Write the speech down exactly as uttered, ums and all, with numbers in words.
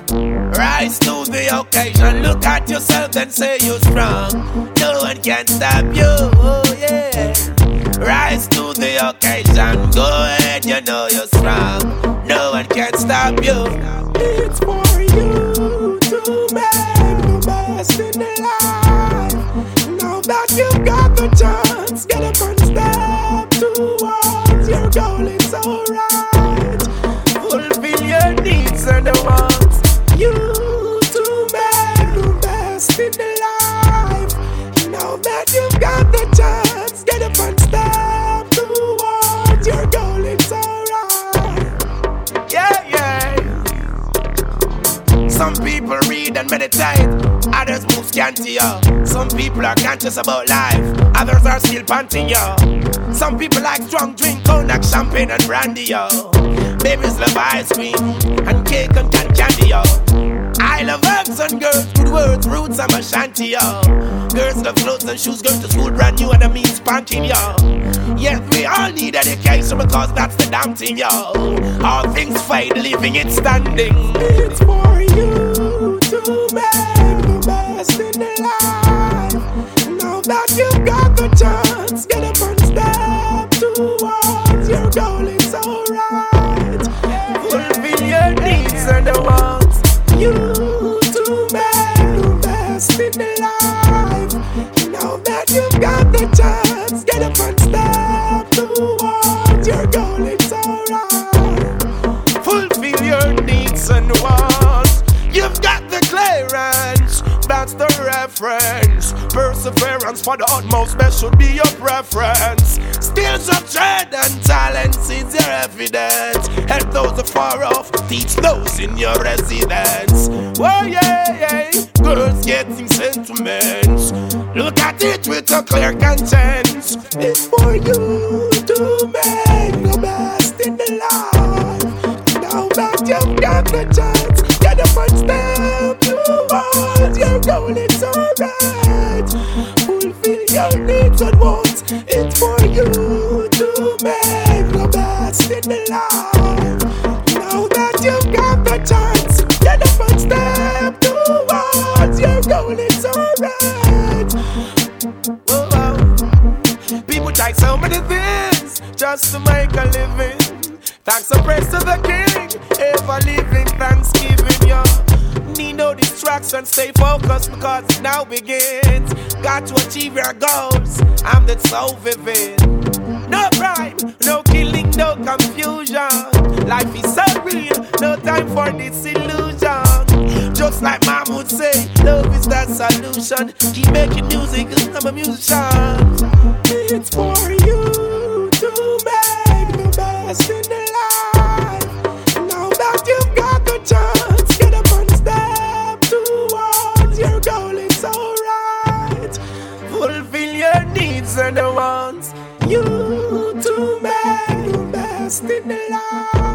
Rise to the occasion. Look at yourself and say you're strong. No one can stop you. Oh yeah. Rise to the occasion. Go ahead, you know you're strong. No one can stop you. It's for you to make the best in the life. Now that you've got the chance, get up and step towards your goal. It's alright. Fulfill your needs and the wants. You to make the best in the life. Now that you've got the chance, get up and step towards your goal. It's alright. Yeah, yeah. Some people read and meditate, others move scanty, yo. Some people are conscious about life, others are still panting, yo. Some people like strong drink, cognac, champagne and brandy, yo. Babies love ice cream and cake and can candy, yo. I love herbs and girls, good words, roots and my shanty, yo. Girls love clothes and shoes, going to school brand new and that means spanking, yo. Yes, we all need education because that's the damn thing, yo. All things fade, leaving it standing. It's for you to make the best in the life. Now that you've got the chance, get up and step towards your goal. It's alright. Fulfill your needs and the wants. You to make the best in the life. Now that you've got the chance, get up and step towards your goal. It's alright. Fulfill your needs and wants. You've got the clearance, that's the reference. Perseverance for the utmost best should be your preference. Skills of trade and talents is your evidence. Help those afar off, teach those in your residence. Oh yeah, yeah, girls getting sentiments. Look at it with a clear conscience. It's for you to make the best in the life. Now that you've got the chance, get up and step towards your goal. It's alright. Fulfill your needs and wants. It's for you to make the best in the life. Now that you've got the chance, get up and step towards your goal. It's alright. Oh, oh. People try so many things just to make a living. Thanks and praise to the King, ever living thanksgiving, yo. Need no distractions, stay focused because it now begins. Got to achieve your goals, I'm the so vivid. No crime, no killing, no confusion. Life is so real, no time for disillusion. Just like Mom would say, love is the solution. Keep making music, cause I'm a musician. It's for you to make the best in the life. Now that you've got the chance, get up and step towards your goal. It's alright. Fulfill your needs and the wants. You to make the best in the life.